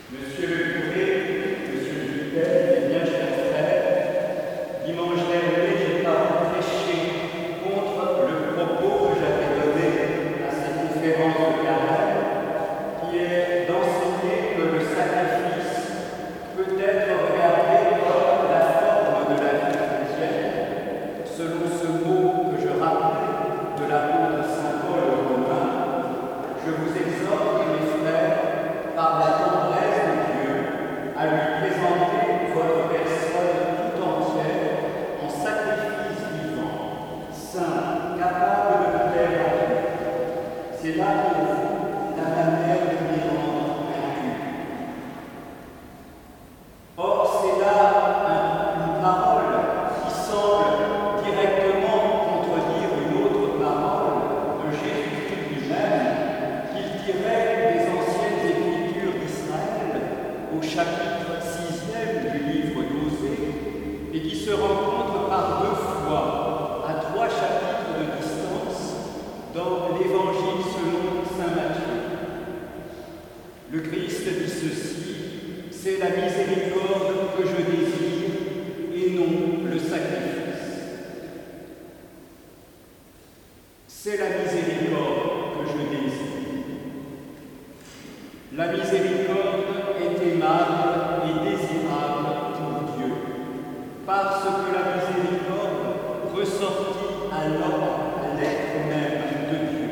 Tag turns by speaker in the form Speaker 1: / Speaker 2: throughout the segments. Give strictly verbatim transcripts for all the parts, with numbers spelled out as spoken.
Speaker 1: Monsieur le curé, monsieur le vicaire, mes bien chers frères, dimanche dernier, j'ai pas prêché contre le propos que j'avais donné à cette conférence de carême, qui est d'enseigner que le sacrifice peut être regardé comme la forme de la vie chrétienne, selon ce mot que je rappelais de l'apôtre saint Paul aux Romains. Je vous exhorte, mes frères, par la tendresse de Dieu, à lui présenter votre personne tout entière en sacrifice vivant, saint, capable de plaire à Dieu. C'est là pour vous la manière de lui rendre un culte. Or, c'est là un, une parole qui semble directement contredire une autre parole de Jésus lui-même, qu'il dirait des anciennes Écritures d'Israël au chapitre sixième du livre d'Osée, et qui se rencontre par deux fois à trois chapitres de distance dans l'Évangile selon saint Matthieu. Le Christ dit ceci: c'est la miséricorde que je désire et non le sacrifice. C'est la miséricorde que je désire. La miséricorde est aimable et désirable pour Dieu, parce que la miséricorde ressortit alors à l'être même de Dieu.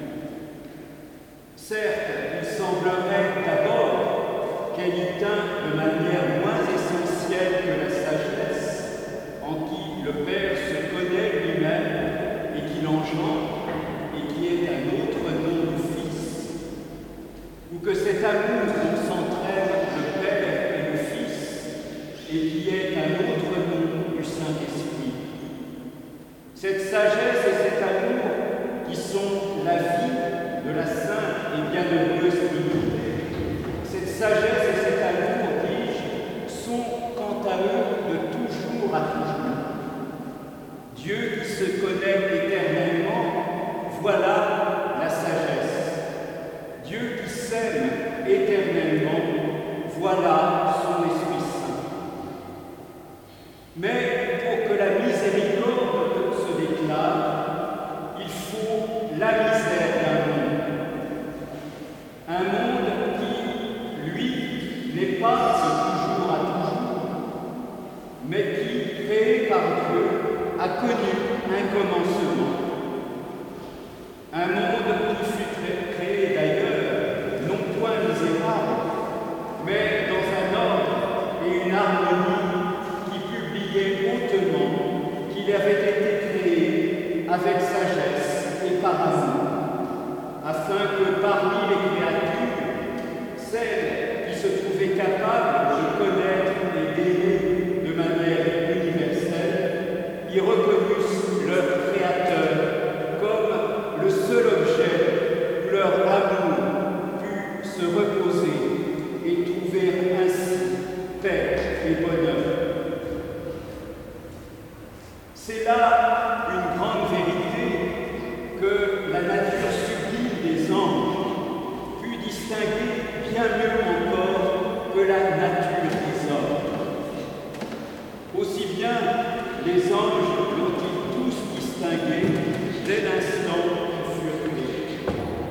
Speaker 1: Certes, il semblerait d'abord qu'elle y tint de manière moins essentielle que la sagesse, en qui le Père se connaît lui-même et qui l'engendre, et qui est un autre nom du Fils, ou que cet amour dont s'entraînent le Père et le Fils, et qui est un autre nom du Saint-Esprit. Cette sagesse et cet amour qui sont la vie de la sainte et bienheureuse dignité, cette sagesse et cet amour, dis-je, sont quant à eux de toujours à toujours. Dieu qui se connaît éternellement, voilà la sagesse. Dieu qui s'aime éternellement, voilà son Esprit Saint. Mais pour que la miséricorde se déclare, il faut la misère d'un monde. Un monde qui, lui, n'est pas de toujours à toujours, mais qui, créé par Dieu, a connu un commencement. Un monde qui fut créé d'ailleurs, non point misérable, mais dans un ordre et une harmonie qui publiaient hautement qu'il avait été créé avec sagesse et par amour, afin que parmi les créatures, celles qui se trouvaient capables de connaître et d'aimer de manière universelle, y reconnussent leur Créateur comme le seul objet où leur amour put se reposer et trouver ainsi paix et bonheur. C'est là une grande vérité que la nature sublime des anges put distinguer bien mieux encore que la nature des hommes. Aussi bien les anges l'ont-ils tous distingué dès l'instant où ils furent créés.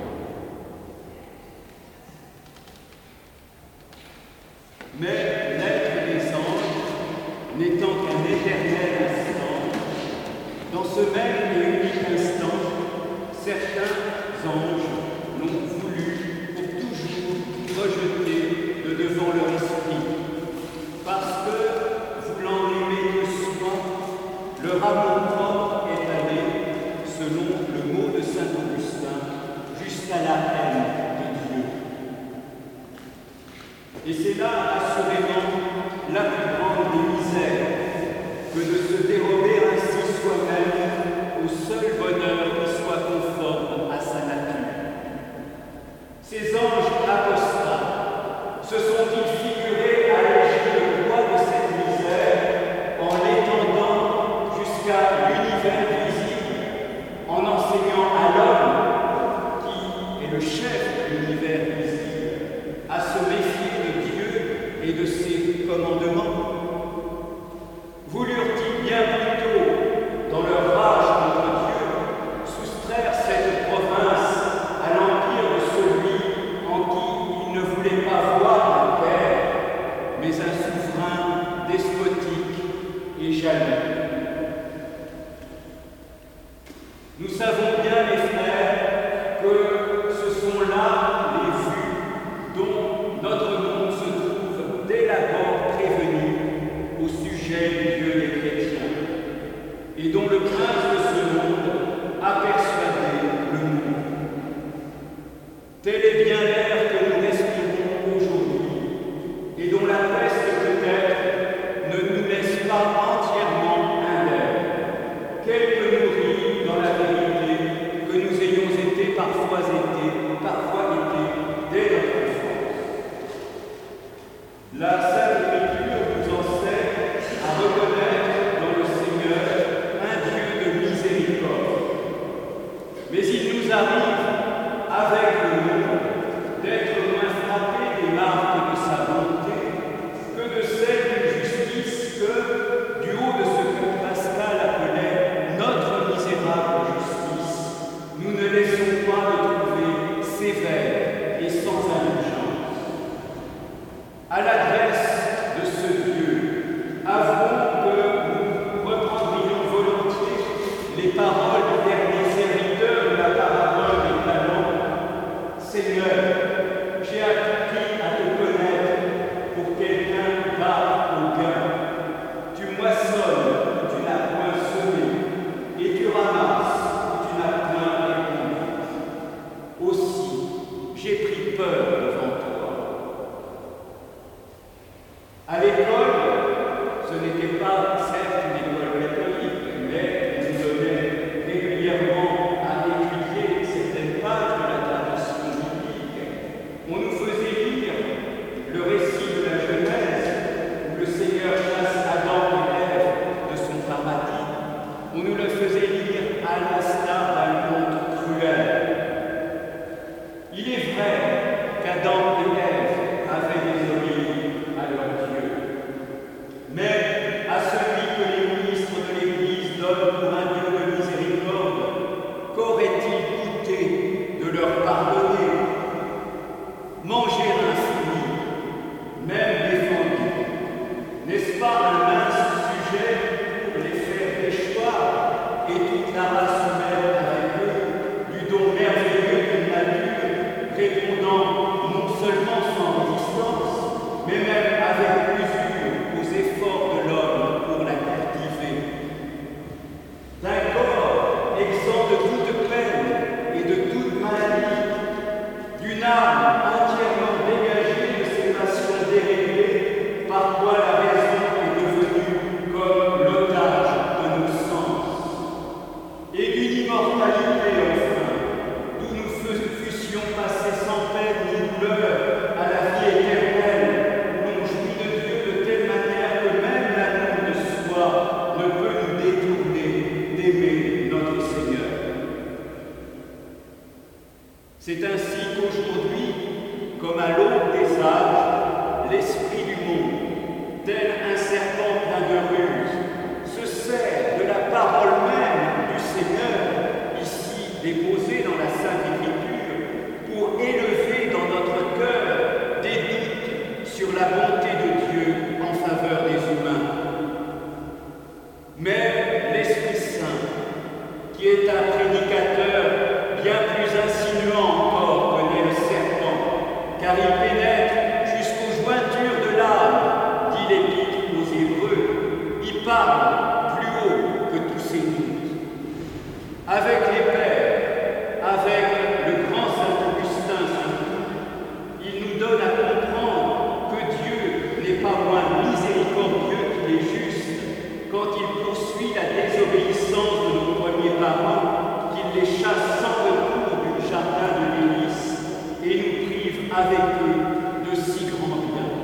Speaker 1: Mais l'être des anges n'étant qu'un éternel instant, dans ce même et unique instant, certains anges l'ont voulu pour toujours rejeter de devant leur esprit, parce que, voulant l'aimer de soi, leur amour-propre est allé, selon le mot de saint Augustin, jusqu'à la haine de Dieu. Et c'est là, assurément, la plus grande des misères, que de se dérober ainsi soi-même au seul bonheur qui soit conforme à sa nature. Ces anges apostats se sont-ils figurés alléger le poids de cette misère en l'étendant jusqu'à l'univers visible, en enseignant à l'homme, qui est le chef de l'univers visible, à se méfier de Dieu On nous faisait lire le récit de la Genèse, où le Seigneur chasse Adam et Ève de son paradis. On nous le faisait lire à l'instar d'un conte cruel. Il est vrai qu'Adam et Ève avaient désobéi à leur Dieu. Mais à celui que les ministres de l'Église donnent pour un Dieu de miséricorde, qu'aurait-il coûté de leur pardonner? Manger un fruit, même défendu, n'est-ce pas un mince sujet pour les faire péchoirs et toute la race humaine avec eux, du don merveilleux d'une nature, répondant non seulement sans résistance, mais même avec usure aux efforts de l'homme pour la cultiver? D'un corps exempt de toute peine et de toute maladie, d'une âme entièrement dégagée de ses passions déréglées, par quoi la raison est devenue comme l'otage de nos sens, et d'une immortalité enfin, d'où nous fussions passer sans peine ni douleur à la vie éternelle, où l'on jouit de Dieu de telle manière que même l'amour de soi ne peut nous détourner d'aimer notre Seigneur. C'est ainsi qu'aujourd'hui, comme à l'aube des âges, l'esprit du monde, tel un serpent plein de ruse, se sert de la parole même du Seigneur, ici déposée dans la Sainte Écriture, pour élever dans notre cœur des doutes sur la bonté de Dieu en faveur des humains. Mais l'Esprit Saint, qui est un prédicateur bien plus insinuant encore que n'est le serpent, car il pénètre jusqu'aux jointures de l'âme, dit l'Épître aux Hébreux, il parle plus haut que tous ces doutes. Avec les pères, avec le grand Saint-Augustin surtout, il nous donne à comprendre que Dieu n'est pas moins miséricordieux qu'il est juste quand il poursuit la désobéissance de nos premiers parents, qu'il les chasse sans retour du jardin de l'Église et nous prive avec eux de si grands biens.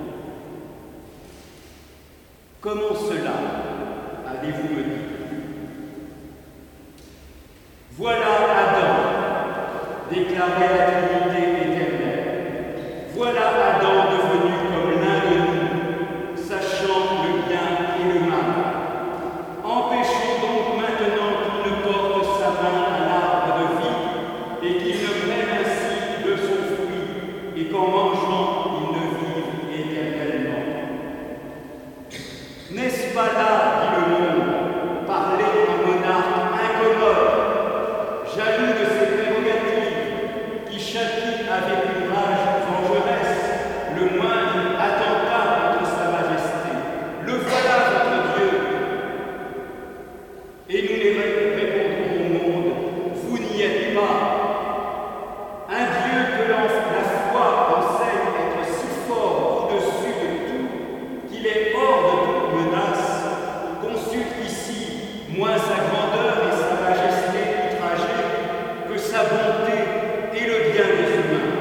Speaker 1: Comment cela, allez-vous me dire? Voilà Adam, déclaré la Trinité éternelle. Voilà Adam devenu comme l'un de nous, sachant le bien et le mal. Empêchons donc maintenant qu'il ne porte sa main à l'arbre de vie et qu'il ne prenne ainsi de son fruit et qu'en mangeant il ne vive éternellement. N'est-ce pas là, dit le monde, parler un monarque incommode, jaloux de ses prérogatives, qui châtie avec une rage vengeresse le moindre attentat contre sa majesté? Le voilà votre Dieu. Et nous les répondrons au monde, vous n'y êtes pas. Un Dieu que la foi enseigne être si fort au-dessus de tout, qu'il est hors de toute menace, consulte ici moins sa grandeur et sa majesté outragée que sa bonté et le bien des humains.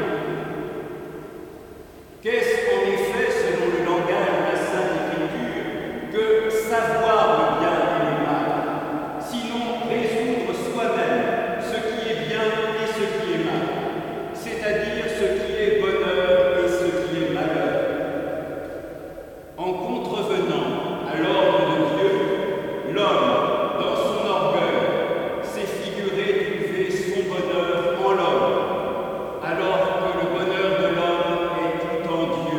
Speaker 1: Qu'est-ce en effet, selon le langage de la Sainte Écriture, que savoir le bien et le mal, sinon résoudre soi-même ce qui est bien et ce qui est mal, c'est-à-dire ce qui est bonheur et ce qui est malheur. En contrevenant à l'ordre de Dieu, l'homme, dans son orgueil, s'est figuré trouver son bonheur en l'homme, alors que le bonheur de l'homme est tout en Dieu.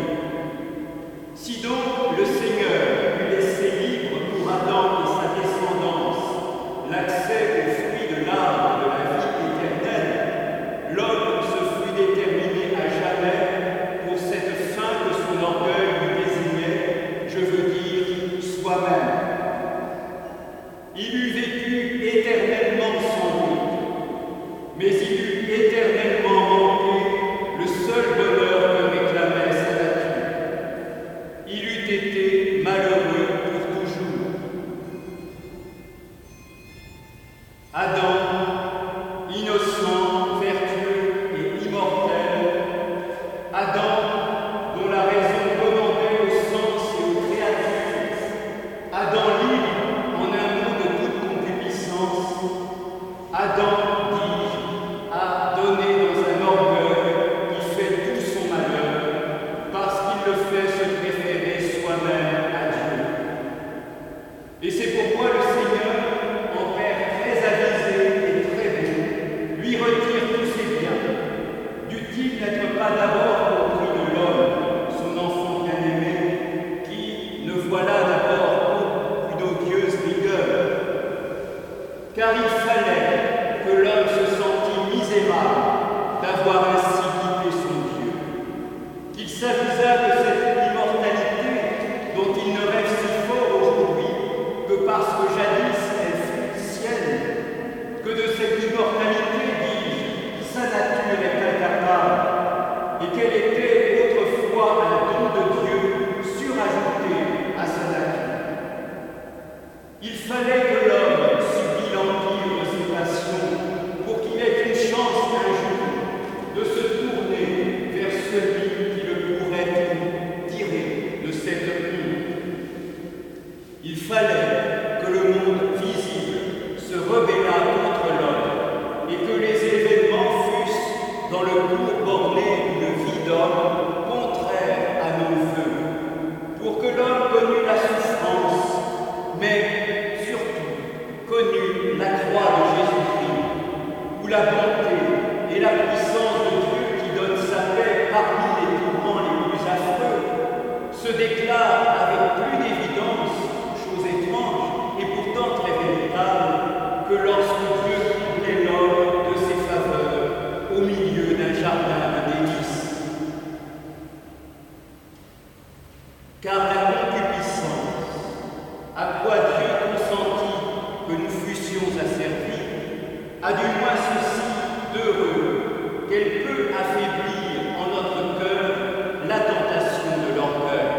Speaker 1: s'avisa de cette immortalité dont il ne rêve si fort aujourd'hui que parce que jadis elle fut sienne, que de cette immortalité, dis-je, sa nature est incapable, et qu'elle était autrefois un don de Dieu surajouté à sa nature. Il fallait que l'homme subit l'empire de ses passions pour qu'il ait une chance un jour de se tourner vers celui qui le pourrait tirer de cette honte. Il fallait que le monde visible se rebellât contre l'homme et que les événements fussent, dans le cours borné d'une vie d'homme, contraires à nos vœux, pour que l'homme connût la souffrance, mais surtout connût la croix de Jésus-Christ, où la bonté et la puissance de Dieu qui donne sa paix parmi les tourments les plus affreux se déclarent avec plus d'évidence, chose étrange et pourtant très véritable, que lorsque Dieu comblait l'homme de ses faveurs au milieu d'un jardin de délices. Car la concupiscence, à quoi Dieu consentit que nous fussions asservis, a du moins ceci d'heureux, qu'elle peut affaiblir en notre cœur la tentation de l'orgueil.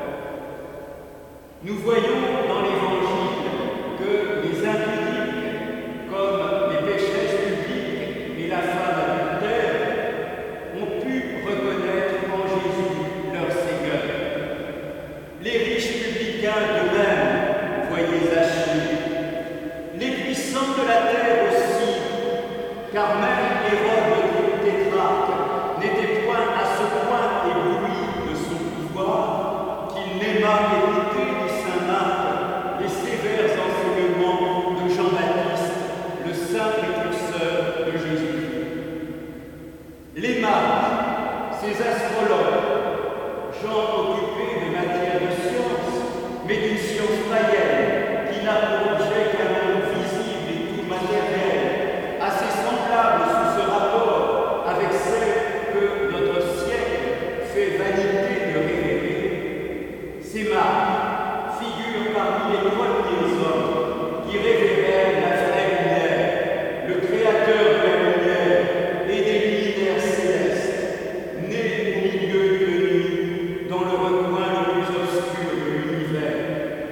Speaker 1: Nous voyons dans l'Évangile que les impudiques, comme les pécheresses publiques et la femme adultère, ont pu reconnaître en Jésus leur Seigneur. Les riches publicains d'eux-mêmes, voyez Zaché, les puissants de la terre aussi, car même Hérode le tétrarque n'était point à ce point ébloui de son pouvoir qu'il n'aima écouter du Saint Marc les sévères enseignements de Jean-Baptiste, le saint précurseur de Jésus. Les mages, ces astrologues, gens occupés de matière de science, mais d'une science païenne qui n'a pour objet qu'un monde visible et tout matériel, assez semblable sous ce rapport avec celle que notre siècle fait vanité de révéler. Ces mages figurent parmi les premiers hommes qui révélèrent la vraie lumière, le créateur de la lumière et des luminaires célestes, nés au milieu d'une nuit dans le recoin le plus obscur de l'univers.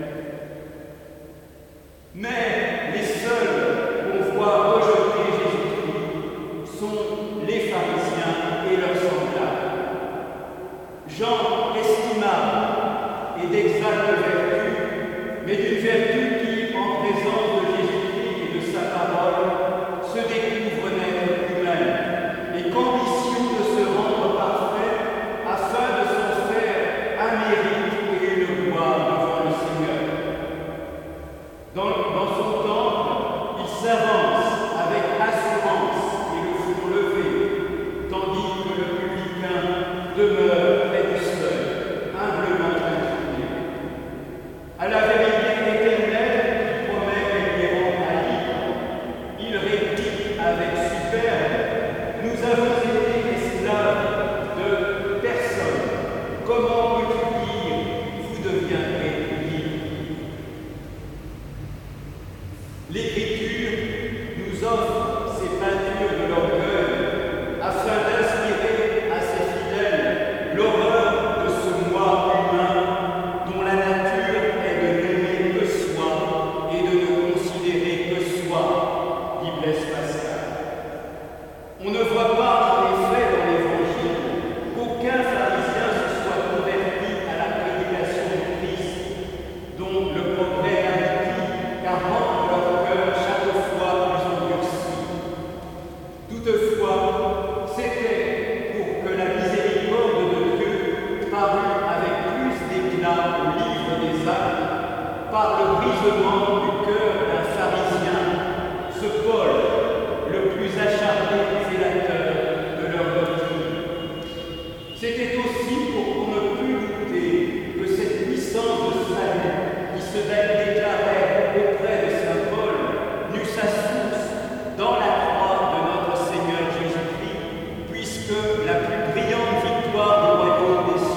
Speaker 1: Mais les seuls qu'on voit rejeter Jésus-Christ sont les pharisiens et leurs semblables. Gens estimables et d'exacte vertu, mais d'une vertu qui, en présence de Jésus-Christ et de sa parole, se découvre n'être humaine, et qu'ambition de se rendre parfait afin de s'en faire un mérite et une gloire devant le Seigneur. Dans, dans son temple, il s'avance avec assurance et le front levé, tandis que le publicain demeure près du seuil, humblement incliné. À la vérité éternelle qui promet qu'elle les rendra libres, il réplique avec superbe: nous avons été esclaves de personne. Comment peux-tu dire, vous deviendrez libres? L'Écriture nous offre ces peintures de l'orgueil afin d'inspirer à ses fidèles l'horreur de ce moi humain dont la nature est de n'aimer que soi et de ne considérer que soi, dit Blaise Pascal. On ne voit pas en effet dans l'Évangile qu'aucun pharisien se soit converti à la prédication du Christ, dont le progrès indique car rendre leur cœur chaque fois plus endurci. Toutefois, c'était pour que la miséricorde de Dieu parût avec plus d'éclat au livre des Actes par le brisement du cœur d'un pharisien, ce Paul, le plus acharné des zélateurs de leur doctrine. C'était aussi pour qu'on ne pût douter que cette puissance de salut qui se déclarait auprès de saint Paul n'eut sa source dans la croix de notre Seigneur Jésus-Christ, puisque la plus brillante victoire du royaume des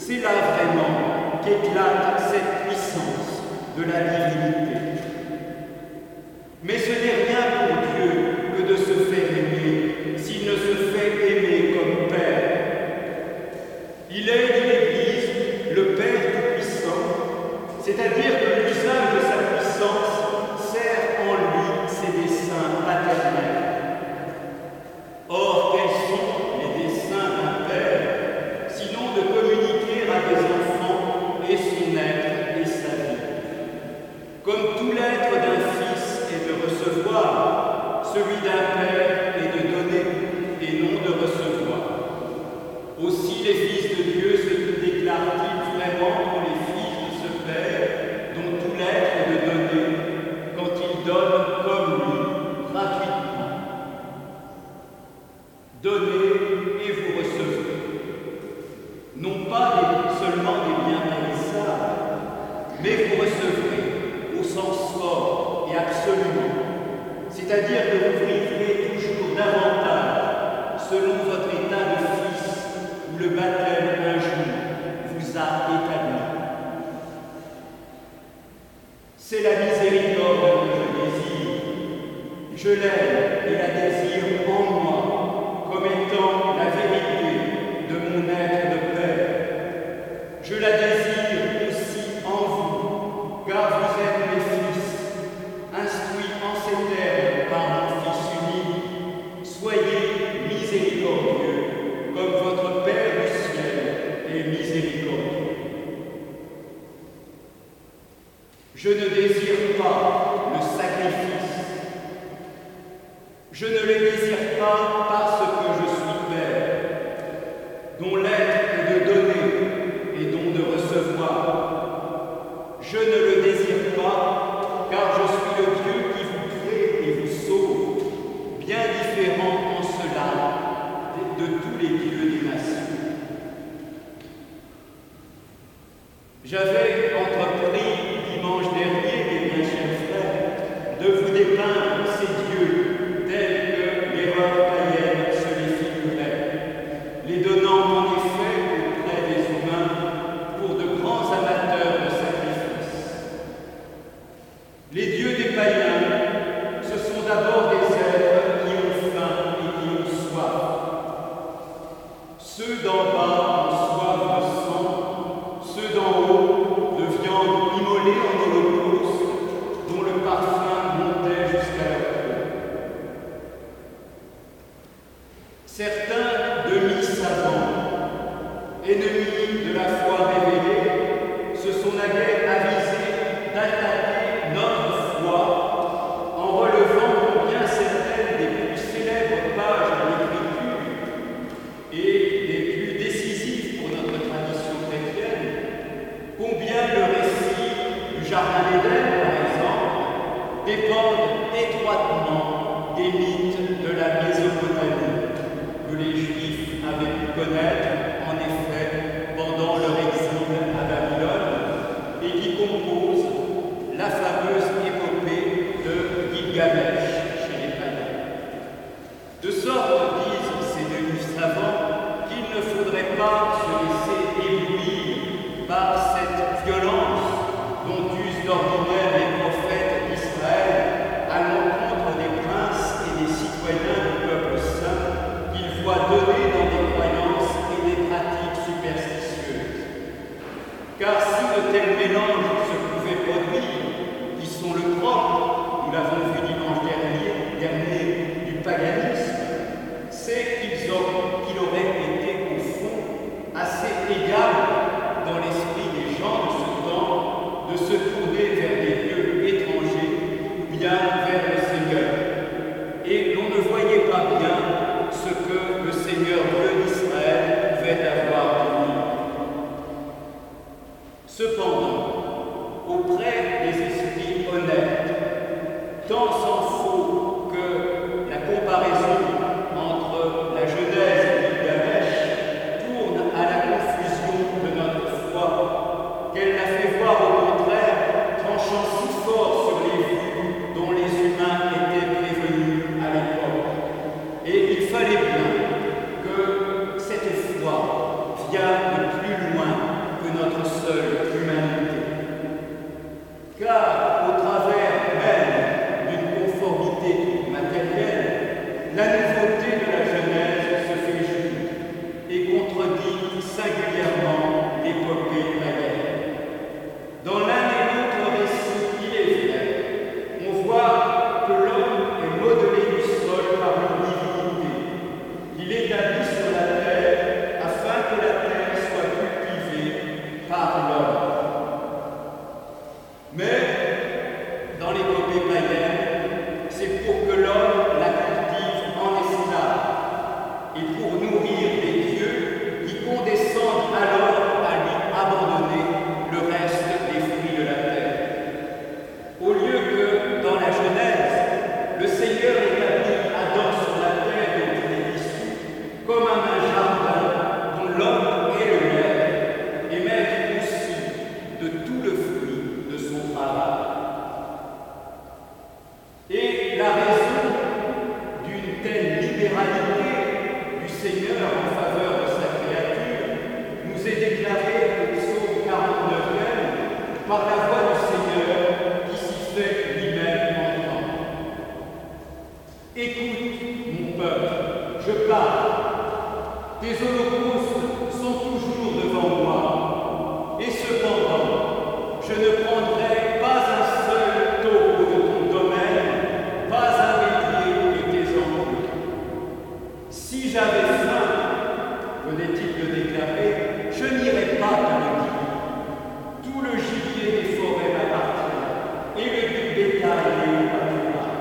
Speaker 1: C'est là vraiment qu'éclate cette puissance de la divinité. Mais ce n'est rien pour Dieu que de se faire aimer s'il ne se fait aimer comme Père. Il est, dit l'Église, le Père tout-puissant, c'est-à-dire que l'usage de sa puissance sert en lui ses desseins paternels. Or, quels sont les desseins d'un Père, sinon de communiquer à des enfants et son être et sa vie? Comme tout l'être d'un Fils est de recevoir, celui d'un Père est de donner et non de recevoir. Aussi les fils de Dieu se déclarent-ils vraiment pour les fils de ce Père, dont tout l'être est de donner, quand il donne comme lui, gratuitement. Donnez et vous recevrez. Non pas des, seulement des biens périssables, mais vous recevrez au sens fort et absolument. C'est-à-dire que vous vivrez toujours davantage selon votre état de fils où le baptême un jour vous a établi. C'est la miséricorde que je désire. Je l'aime et la désire en moi comme étant la vérité de mon être de Père. Je la désire aussi en vous, car vous êtes mes fils, instruits en ces termes par mon Fils unique. Soyez miséricordieux, comme votre Père du ciel est miséricordieux. Je ne désire pas le sacrifice. Je ne le désire pas parce que je suis Père, dont l'être est de donner et dont de recevoir. Je ne le désire pas car je suis le Dieu qui vous crée et vous sauve, bien différent en cela de, de tous les dieux des nations. J'avais entrepris dimanche dernier, mes bien chers frères, de vous dépeindre ces dieux tels que l'erreur païenne se les figurait, les donnant en effet auprès des humains pour de grands amateurs de sacrifices. Les dieux des païens, ce sont d'abord des êtres qui ont faim et qui ont soif. Ceux d'en bas ont soif de sang, ceux d'en haut de viande immolée en holocauste, dont le parfum montait jusqu'à leur peau. Certains demi-savants, ennemis de la foi révélée, se sont naguère avisés d'attaquer notre foi en relevant combien certaines des plus célèbres pages de l'Écriture et des plus décisives pour notre tradition chrétienne, combien le récit du Jardin d'Éden, par exemple, dépendent étroitement des mythes de la Mésopotamie, que les Juifs avaient pu connaître, en effet, pendant leur exil à Babylone, et qui composent la fameuse épopée de Gilgamesh chez les païens. De sorte, disent ces demi-savants, qu'il ne faudrait pas se laisser éblouir par cette violence dont usent d'ordinaire les prophètes d'Israël à l'encontre des princes et des citoyens du peuple saint qu'ils voient donner dans des croyances et des pratiques superstitieuses. Car si de tels mélanges se pouvaient produire, qui sont le propre, nous l'avons vu dimanche dernier, dernier du paganisme, c'est qu'ils auraient, qu'il aurait été au fond assez égal dans l'esprit des gens de ce temps de se tourner vers des dieux étrangers ou bien vers le Seigneur. Et l'on ne voyait pas bien ce que le Seigneur Dieu d'Israël pouvait avoir de lui. Cependant, auprès des esprits honnêtes, tant s'en faut que la comparaison entre la Genèse et Gilgamesh tourne à la confusion de notre foi, qu'elle la fait voir au contraire tranchant si fort sur les vues dont les humains étaient prévenus à l'époque. Et il fallait bien que cette foi vienne de plus loin par la voix du Seigneur qui s'y fait lui-même entendre. Écoute, mon peuple, je parle. Tes holocaustes sont toujours devant moi, et cependant, je ne prendrai pas un seul taureau de ton domaine, pas un bélier de tes enclos. Si j'avais faim, venait-il de déclarer, je n'irai pas te le dire. Tout le gibier des forêts m'appartient, et le bétail est au pâturage.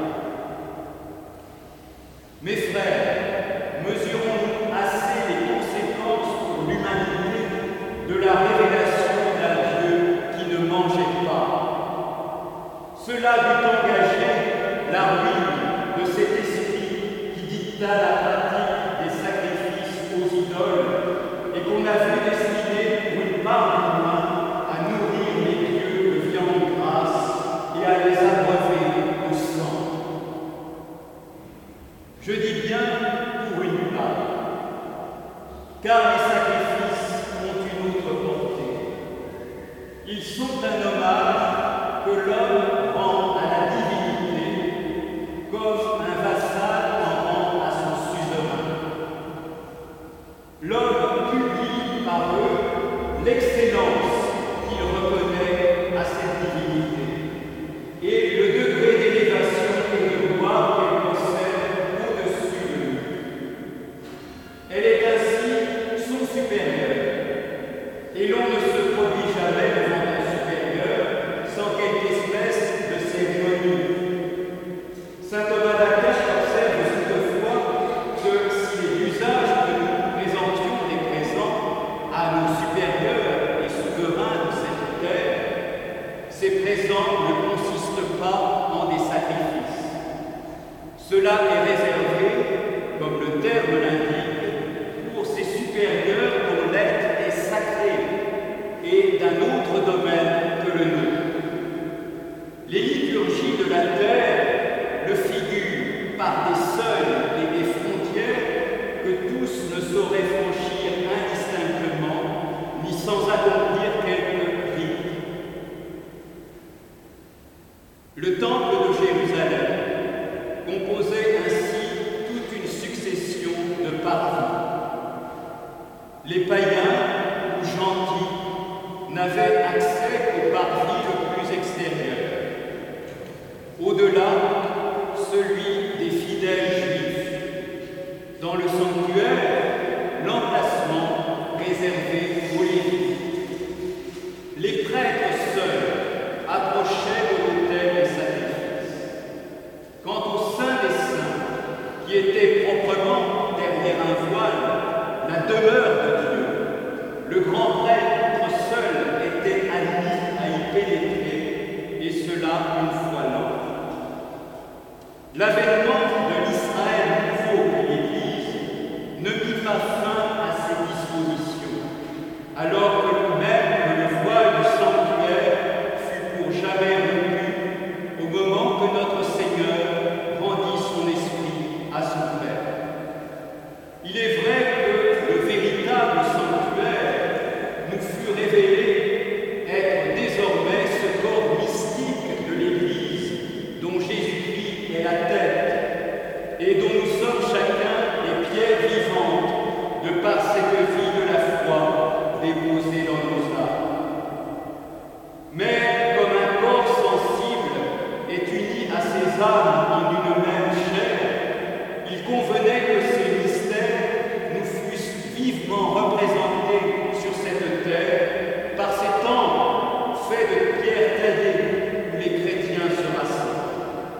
Speaker 1: Mes frères, mesurons-nous assez les conséquences pour l'humanité de la révélation d'un Dieu qui ne mangeait pas. Cela dut engager la ruine de cet esprit qui dicta la pratique des sacrifices aux idoles et qu'on a vu destiné pour une part du moins à nourrir les dieux de viande grasse et à les abreuver au sang. Je dis bien pour une part, car les sacrifices ont une autre portée. Ils sont un hommage que l'homme rend à la divinité comme un vassal en rend à son suzerain. L'homme publie par eux l'excellence qu'il reconnaît à cette divinité et le degré d'élévation et de gloire qu'elle possède au-dessus de nous. Elle est ainsi son supérieur, et l'on ne se produit jamais devant un supérieur sans quelque espèce de cérémonie. Saint Thomas d'Aquin observe toutefois que si les usages que nous présentions des présents à nos supérieurs et souverains de cette terre, ces présents ne consistent pas en des sacrifices. Cela est réservé, comme le terme l'indique, pour ces supérieurs dont l'être est sacré et d'un autre domaine que le nôtre. Les liturgies de la terre le figurent par des seuils et des frontières que tous ne sauraient franchir indistinctement, ni sans accomplir quelques rites. Le temple de Jérusalem composait ainsi toute une succession de parvis. Les païens ou gentils n'avaient accès qu'au parvis le plus extérieur. Au-delà, celui des fidèles juifs. Dans le sanctuaire, l'emplacement réservé aux Lévites. Les prêtres seuls approchaient de l'autel des sacrifices. Quant au Saint des Saints, qui était proprement derrière un voile, la demeure de Dieu, le grand prêtre seul était admis à y pénétrer, et cela une fois l'an. L'avènement de l'Israël nouveau de l'Église ne mit pas fin à ces dispositions, alors que même le voile du sanctuaire fut pour jamais rompu au moment que notre Seigneur rendit son esprit à son Père. Il est vrai que le véritable sanctuaire nous fut révélé être désormais ce corps mystique de l'Église dont Jésus-Christ est la tête et dont nous sommes chacun les pierres vivantes de par cette vie de la foi déposée dans nos âmes. Mais comme un corps sensible est uni à ses âmes en une même chair, il convenait que ces mystères nous fussent vivement représentés sur cette terre par ces temples faits de pierres taillées où les chrétiens se rassemblent.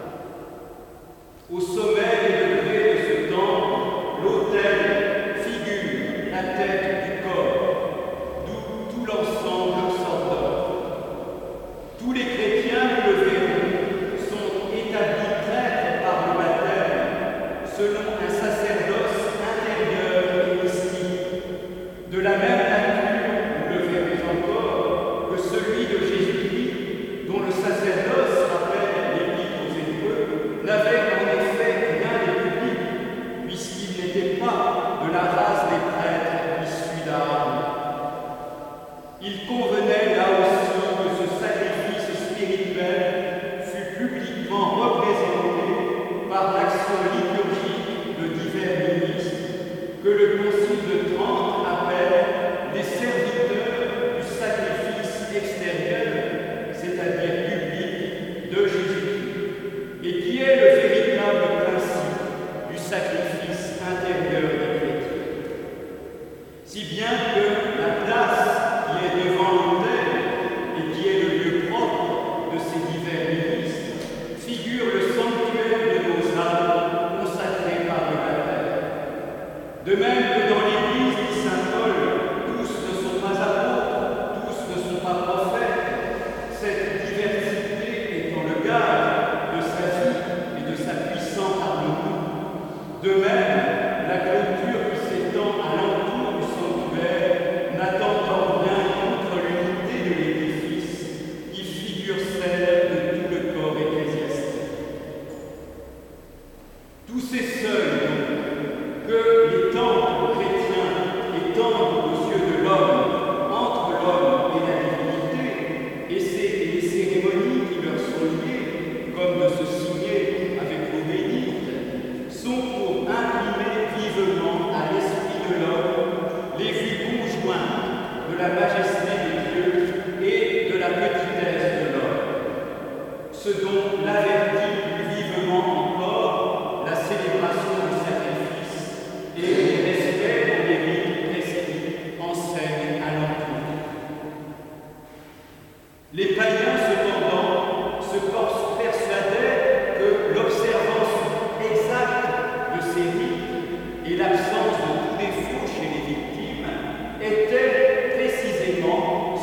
Speaker 1: Au sommet des degrés de ce temple, l'autel figure la tête du corps, d'où tout l'ensemble s'ordonne. Tous les chrétiens, vous le verrez, sont établis prêtres par le baptême, selon un sacerdoce intérieur et mystique, de la même nature, vous le verrez encore, que celui de Jésus-Christ, dont le sacerdoce, rappelle l'Épître aux Hébreux, n'avait en effet rien de public, puisqu'il n'était pas de la race des prêtres issus d'Aaron. Il convenait là aussi que ce sacrifice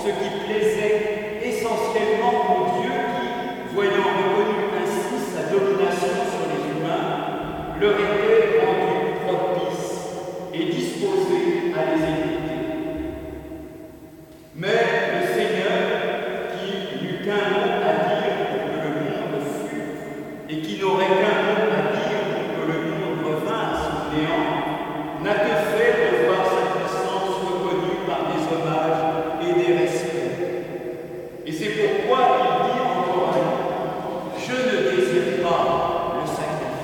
Speaker 1: ce qui plaisait essentiellement au Dieu qui, voyant reconnu ainsi sa domination sur les humains, leur était rendu propice et disposé à les éviter. Mais le Seigneur, qui n'eut qu'un mot à dire pour que le monde fût, et qui n'aurait qu'un mot à dire pour que le monde revint à son néant, n'a que fait de voir sa puissance reconnue par des hommages et des respects. Et c'est pourquoi il dit encore un mot, « Je ne désire pas le sacrifice ».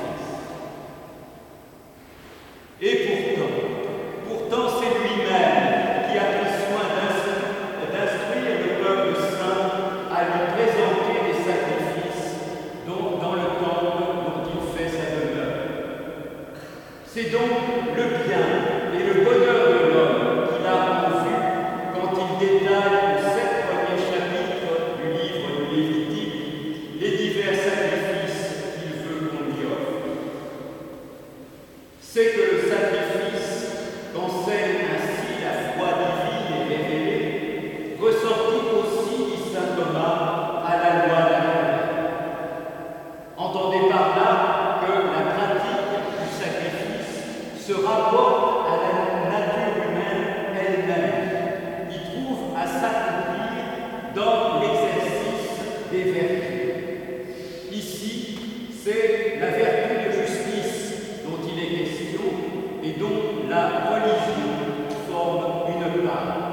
Speaker 1: Et pourtant, pourtant c'est lui-même qui a pris soin d'instruire le peuple saint à lui présenter des sacrifices dont, dans le temple dont il fait sa demeure. C'est donc le bien et le bonheur de l'homme qu'il a en vue quand il détaille aux sept premiers chapitres du livre de Lévitique les divers sacrifices qu'il veut qu'on lui offre. C'est que le sacrifice qu'enseigne ainsi la foi divine et révélée ressortit aussi, dit saint Thomas, à la loi naturelle. Entendez par là que la pratique du sacrifice se rapporte à la nature humaine elle-même, qui trouve à s'accomplir dans l'exercice des vertus. Ici, c'est la vertu de justice dont il est question et dont la religion forme une part.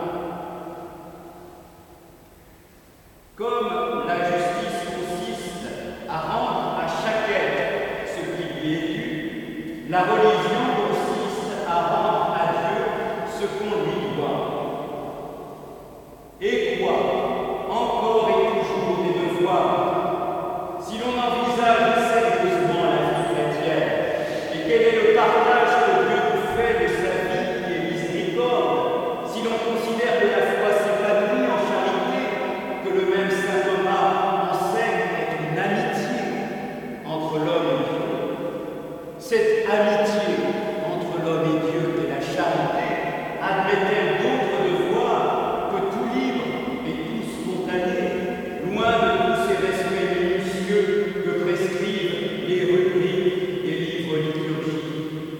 Speaker 1: Comme la justice consiste à rendre à chaque être ce qui lui est dû, la religion consiste à rendre à Dieu ce qu'on lui doit. Et quoi? Encore et toujours des devoirs. Si l'on envisage sérieusement la vie chrétienne, et quel est le partage que Dieu nous fait de sa vie qui est miséricorde, si l'on considère que la foi s'épanouit en charité, que le même saint Thomas enseigne être une amitié entre l'homme et Dieu, cette amitié entre l'homme et Dieu et la charité admet-elle d'autres devoirs que tout libre et tout spontané, loin de tous ces respects minutieux que prescrivent les rubriques des livres liturgiques?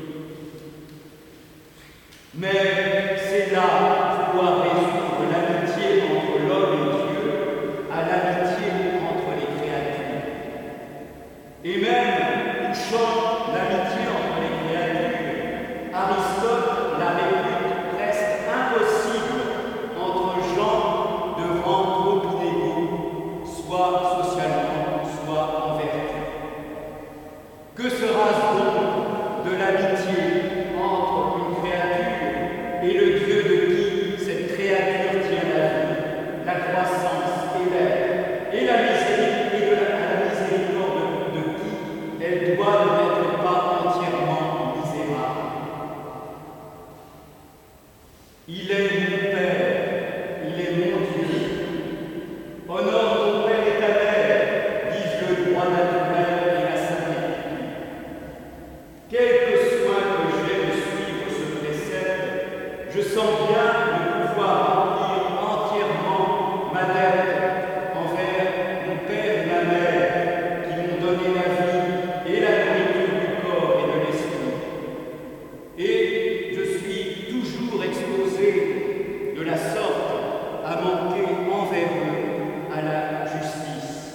Speaker 1: Mais c'est là pouvoir résoudre l'amitié entre l'homme et Dieu à l'amitié entre les créatures. Et même, touchant l'amitié entre les créatures, Aristote la répute presque impossible entre gens de rangs trop inégaux, soit socialement, soit en vertu. Que sera-ce donc de l'amitié entre une créature et le Dieu de qui cette créature tient la vie, la croissance et l'air, et la miséricorde, et de la, la miséricorde de, de qui elle doit ne n'être pas entièrement misérable? Il est mon Père, il est mon Dieu. Honore ton Père et ta Mère, disent le droit naturel et la sainte Écriture. Quel que soit que j'ai de suivre ce précepte, je sens bien de pouvoir remplir entièrement ma dette envers mon Père et ma Mère qui m'ont donné la vie et la nourriture du corps et de l'esprit. Et je suis toujours exposé de la sorte à manquer envers eux à la justice.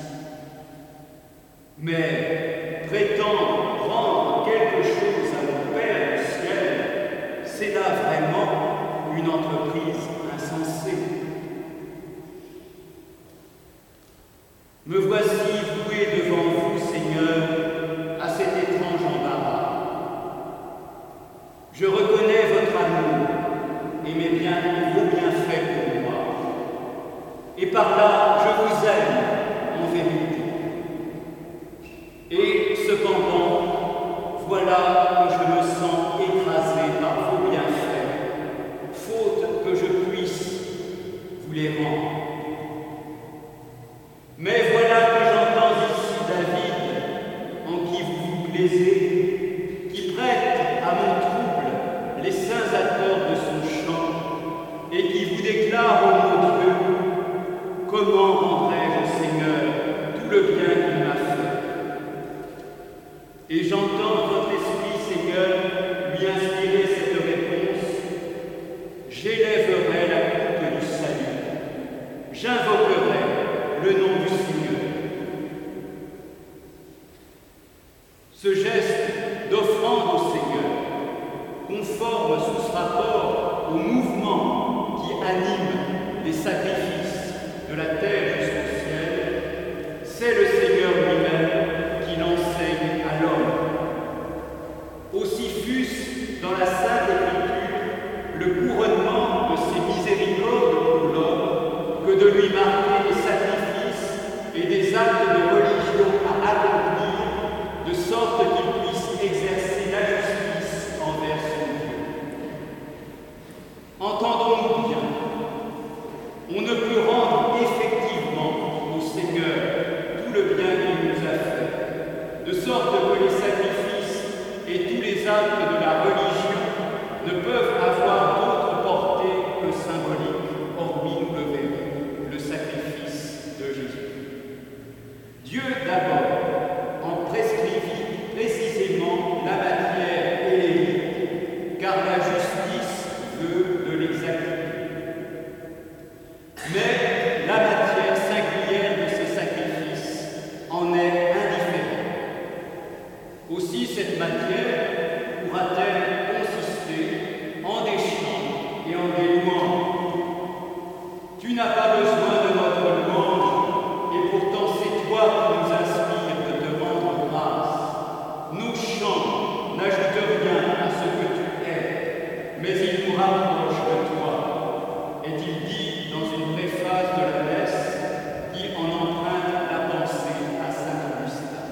Speaker 1: Mais prétendre rendre quelque chose à mon Père du ciel, c'est là vraiment une entreprise insensée. Me voici voué devant vous, Seigneur, à cet étrange embarras. Je reconnais votre amour et mes biens, vos bienfaits pour moi. Et par là, je vous aime en vérité. Et cependant, voilà que je me sens écrasé par vos bienfaits, faute que je puisse vous les rendre. Mais voilà que j'entends ici David, en qui vous vous plaisez, qui prête à mon trouble les saints accords de son chant, et qui vous déclare, ô mon Dieu, comment rendrai-je au Seigneur tout le bien qu'il m'a fait? Et j'entends votre esprit, Seigneur, lui inspirer cette réponse. J'élèverai la coupe du salut. J'invoquerai le nom du Seigneur. Ce geste d'offrande au Seigneur, conforme sous ce rapport au mouvement qui anime les sacrifices de la terre jusqu'au ciel, c'est le Seigneur lui-même qui l'enseigne à l'homme. Aussi fût-ce dans la Sainte Écriture le couronnement de ses miséricordes pour l'homme que de lui marquer des sacrifices et des actes de religion à accomplir, de sorte qu'il puisse exercer la justice envers son Dieu. Entendons-nous bien, on ne peut rendre effectivement au Seigneur tout le bien qu'il nous a fait, de sorte que les sacrifices et tous les actes de la religion ne peuvent avoir d'autre portée que symbolique, hormis, nous le verrons, le sacrifice de Jésus. Dieu d'abord en prescrivit précisément la matière élénique, car la justice veut de l'exactitude. Mais la matière singulière de ces sacrifices en est indifférente. Aussi cette matière pourra-t-elle consister en des chants et en des louanges. Tu n'as pas besoin de notre louange, et pourtant c'est toi qui nous inspires de te rendre grâce. Nos chants n'ajoutent rien à ce que tu es, mais ils nous rapprochent de toi, est-il dit dans une préface de la messe qui en emprunte la pensée à saint Augustin.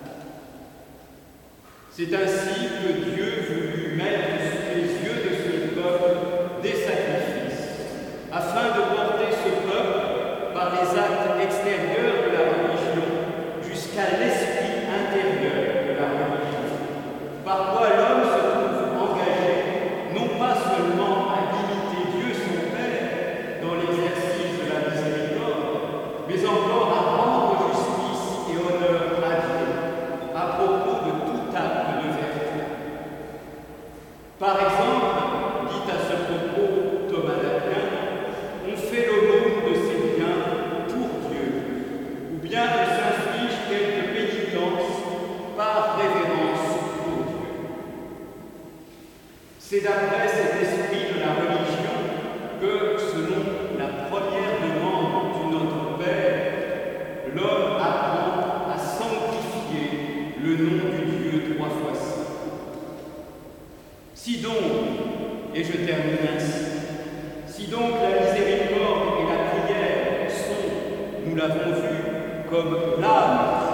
Speaker 1: C'est ainsi que Dieu voulut mettre sous les yeux de son peuple des sacrifices, afin de porter ce peuple par les actes extérieurs de la religion jusqu'à l'esprit intérieur de la religion, par quoi l'homme se trouve engagé non pas seulement à imiter Dieu son Père dans l'exercice de la miséricorde, mais encore à rendre justice et honneur à Dieu à propos de tout acte de vertu. Par exemple, dit à ce propos Thomas d'Aquin, on fait l'aumône de ses biens pour Dieu, ou bien on s'inflige quelques pénitences par révérence pour Dieu. C'est d'après cet esprit de la religion que, selon la première demande du Notre Père, l'homme apprend à sanctifier le nom du Dieu trois fois saint. Si donc, et je termine ainsi, si donc la miséricorde et la prière sont, nous l'avons vu, comme l'âme